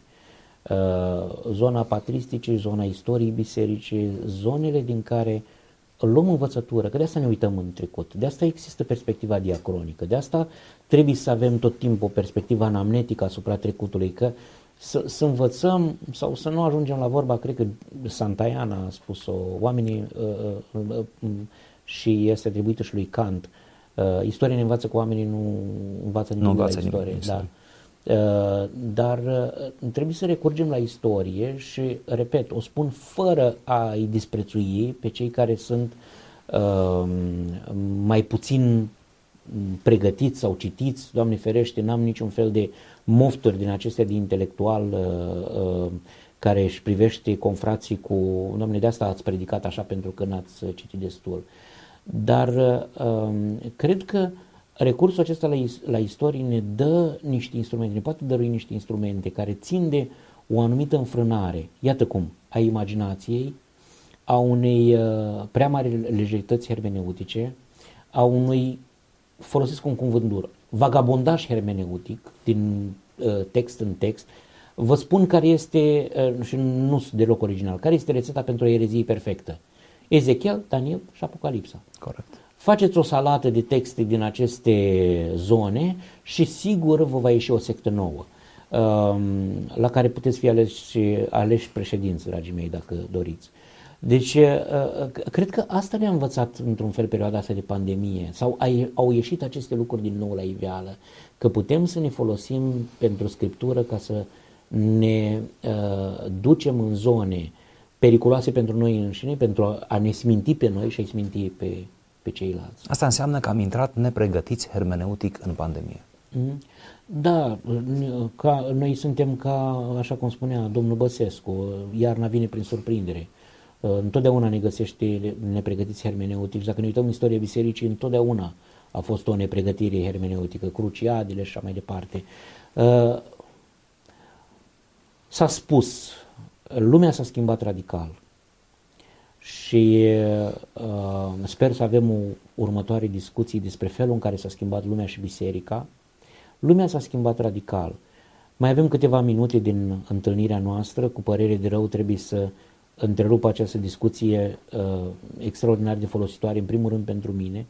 Uh, zona patristice, zona istoriei bisericii, zonele din care luăm învățătură, că de asta ne uităm în trecut, de asta există perspectiva diacronică, de asta trebuie să avem tot timpul o perspectivă anamnetică asupra trecutului, că să, să învățăm sau să nu ajungem la vorba, cred că Santaiana a spus-o, oamenii uh, uh, uh, și este atribuită și lui Kant, uh, istoria ne învață că oamenii nu învață nimic de la istorie. Da. Uh, dar uh, trebuie să recurgem la istorie și, repet, o spun fără a-i disprețui pe cei care sunt uh, mai puțin pregătiți sau citiți, Doamne ferește, n-am niciun fel de mofturi din acestea de intelectual uh, uh, care își privește confrații cu, Doamne, de asta ați predicat așa pentru că n-ați citit destul. Dar uh, cred că recursul acesta la, la istorie ne dă niște instrumente, ne poate dărui niște instrumente care țin de o anumită înfrânare, iată cum, a imaginației, a unei uh, prea mari lejerități hermeneutice, a unui, folosesc un cuvânt dur, vagabondaj hermeneutic din uh, text în text. Vă spun care este, uh, și nu sunt deloc original, care este rețeta pentru o erezie perfectă. Ezechiel, Daniel și Apocalipsa. Corect. Faceți o salată de texte din aceste zone și sigur vă va ieși o sectă nouă. la care puteți fi aleși, aleși președinți, dragii mei, dacă doriți. Deci, cred că asta ne-a învățat într-un fel perioada asta de pandemie, sau au ieșit aceste lucruri din nou la iveală, că putem să ne folosim pentru scriptură ca să ne uh, ducem în zone periculoase pentru noi înșine, pentru a ne sminti pe noi și a-i sminti pe, pe ceilalți. Asta înseamnă că am intrat nepregătiți hermeneutic în pandemie. Mm? Da, ca, noi suntem ca, așa cum spunea domnul Băsescu, iarna vine prin surprindere. Întotdeauna ne găsește nepregătiți hermeneutici. Dacă ne uităm în istoria bisericii, întotdeauna a fost o nepregătire hermeneutică, cruciadele și așa mai departe. S-a spus, lumea s-a schimbat radical și sper să avem o următoare discuții despre felul în care s-a schimbat lumea și biserica. Lumea s-a schimbat radical. Mai avem câteva minute din întâlnirea noastră, cu părere de rău trebuie să întrerup această discuție uh, extraordinar de folositoare, în primul rând pentru mine.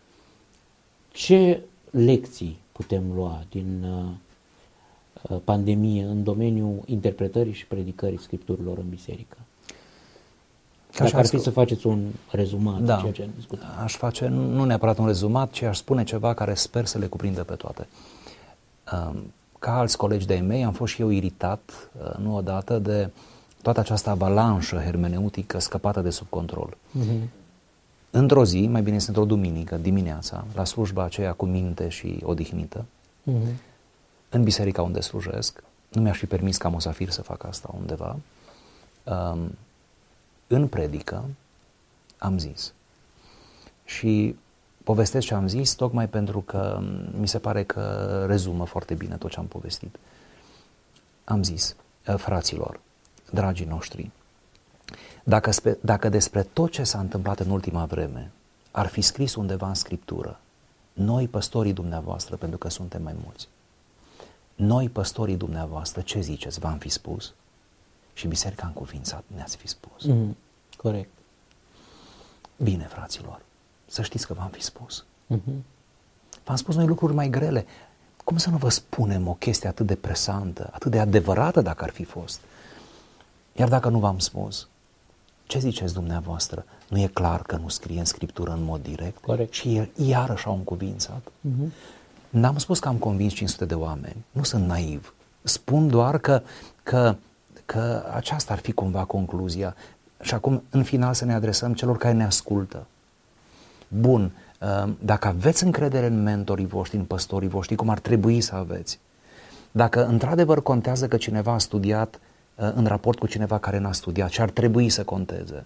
Ce lecții putem lua din uh, pandemie în domeniul interpretării și predicării scripturilor în biserică? Dacă ar fi să faceți un rezumat, da, ceea ce am discutat. Aș face nu neapărat un rezumat, ci aș spune ceva care sper să le cuprindă pe toate. Ca alți colegi de-ai mei, am fost și eu iritat, nu odată, de toată această avalanșă hermeneutică scăpată de sub control. Uh-huh. Într-o zi, mai bine este într-o duminică, dimineața, la slujba aceea cu minte și odihnită, uh-huh. în biserica unde slujesc, nu mi-aș fi permis ca mosafir să fac asta undeva, um, în predică am zis. Și povestesc ce am zis tocmai pentru că mi se pare că rezumă foarte bine tot ce am povestit. Am zis, fraților, dragii noștri, dacă, spe, dacă despre tot ce s-a întâmplat în ultima vreme ar fi scris undeva în Scriptură, noi păstorii dumneavoastră, pentru că suntem mai mulți, noi păstorii dumneavoastră, ce ziceți, v-am fi spus? Și biserica încuvințat ne-ați fi spus. Mm, corect. Bine, fraților, să știți că v-am fi spus. Mm-hmm. V-am spus noi lucruri mai grele. Cum să nu vă spunem o chestie atât de presantă, atât de adevărată dacă ar fi fost? Iar dacă nu v-am spus, ce ziceți dumneavoastră? Nu e clar că nu scrie în Scriptură în mod direct? Corect. Și el iarăși au încuvințat. Mm-hmm. N-am spus că am convins cinci sute de oameni, nu sunt naiv. Spun doar că, că, că aceasta ar fi cumva concluzia. Și acum, în final, să ne adresăm celor care ne ascultă. Bun, dacă aveți încredere în mentorii voștri, în păstorii voștri, cum ar trebui să aveți, dacă într-adevăr contează că cineva a studiat în raport cu cineva care n-a studiat și ar trebui să conteze,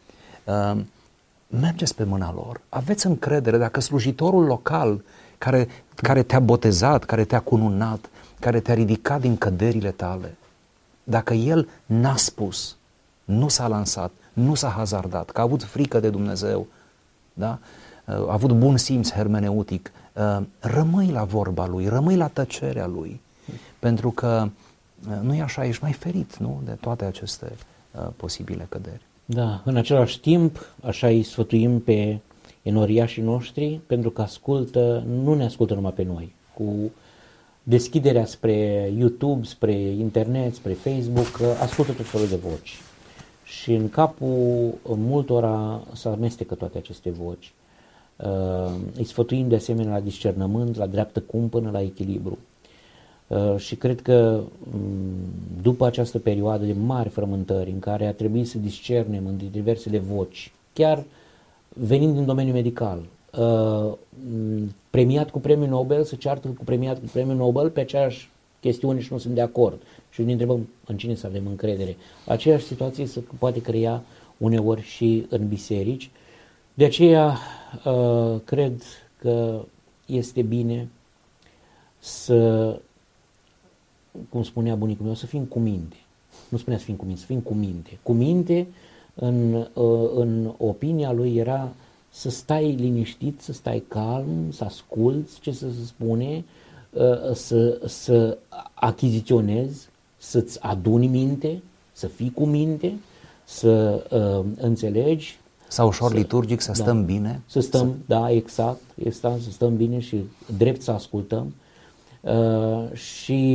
mergeți pe mâna lor, aveți încredere dacă slujitorul local care, care te-a botezat, care te-a cununat, care te-a ridicat din căderile tale, dacă el n-a spus, nu s-a lansat, nu s-a hazardat, că a avut frică de Dumnezeu, da? A avut bun simț hermeneutic, rămâi la vorba lui, rămâi la tăcerea lui, pentru că nu e așa, ești mai ferit, nu? De toate aceste uh, posibile căderi. Da, în același timp, așa îi sfătuim pe enoriașii noștri, pentru că ascultă, nu ne ascultă numai pe noi, cu deschiderea spre YouTube, spre internet, spre Facebook, ascultă tot felul de voci. Și în capul multora se amestecă toate aceste voci. Uh, îi sfătuim de asemenea la discernământ, la dreaptă cumpănă, la echilibru. Uh, și cred că um, după această perioadă de mari frământări în care a trebuit să discernem între diversele voci, chiar venind din domeniul medical, uh, premiat cu premiul Nobel se ceartă cu premiat cu premiul Nobel pe aceeași chestiune și nu sunt de acord. Și ne întrebăm în cine să avem încredere. Aceeași situație se poate crea uneori și în biserici. De aceea uh, cred că este bine să, cum spunea bunicul meu, să fim cu minte. Nu spunea să fim cu minte, să fim cu minte. Cu minte, în, uh, în opinia lui era să stai liniștit, să stai calm, să asculți ce se spune, uh, să, să achiziționezi, să-ți aduni minte, să fii cu minte, să uh, înțelegi. Sau ușor să, liturgic, să stăm da, bine. Să stăm, să... da, exact, exact, să stăm bine și drept să ascultăm. Uh, și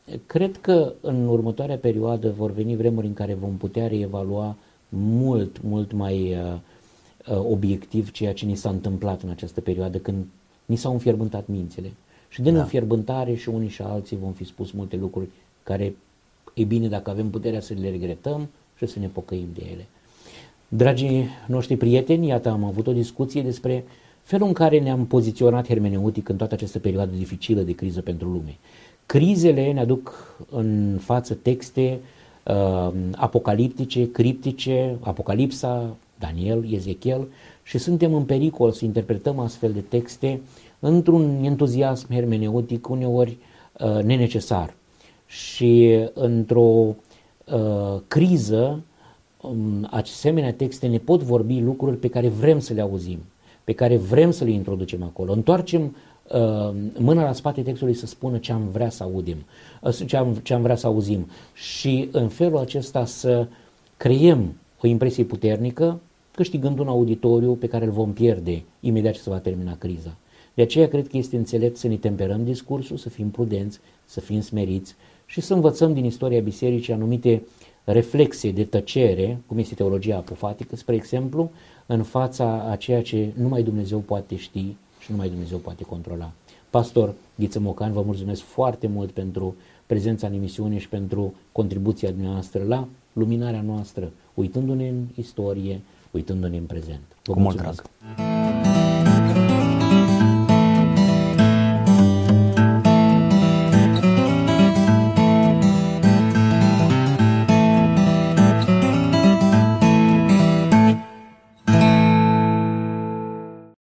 cred că în următoarea perioadă vor veni vremuri în care vom putea reevalua mult, mult mai uh, uh, obiectiv ceea ce ni s-a întâmplat în această perioadă, când ni s-au înfierbântat mințile. Și din da. înfierbântare și unii și alții vom fi spus multe lucruri care e bine dacă avem puterea să le regretăm și să ne pocăim de ele. Dragii noștri prieteni, iată, am avut o discuție despre felul în care ne-am poziționat hermeneutic în toată această perioadă dificilă de criză pentru lume. Crizele ne aduc în față texte uh, apocaliptice, criptice, Apocalipsa, Daniel, Ezechiel, și suntem în pericol să interpretăm astfel de texte într-un entuziasm hermeneutic uneori uh, nenecesar. Și într-o uh, criză, um, asemenea texte ne pot vorbi lucruri pe care vrem să le auzim, pe care vrem să le introducem acolo. Întoarcem uh, mâna la spate textului să spună ce am vrea să audem, uh, ce, am, ce am vrea să auzim, și în felul acesta să creăm o impresie puternică, câștigând un auditoriu pe care îl vom pierde imediat ce se va termina criza. De aceea cred că este înțelept să ne temperăm discursul, să fim prudenți, să fim smeriți și să învățăm din istoria bisericii anumite reflexe de tăcere, cum este teologia apofatică, spre exemplu, în fața a ceea ce numai Dumnezeu poate ști și numai Dumnezeu poate controla. Pastor Ghiță Mocan, vă mulțumesc foarte mult pentru prezența în emisiune și pentru contribuția dumneavoastră la luminarea noastră, uitându-ne în istorie, uitându-ne în prezent. Vă Cu mult drag.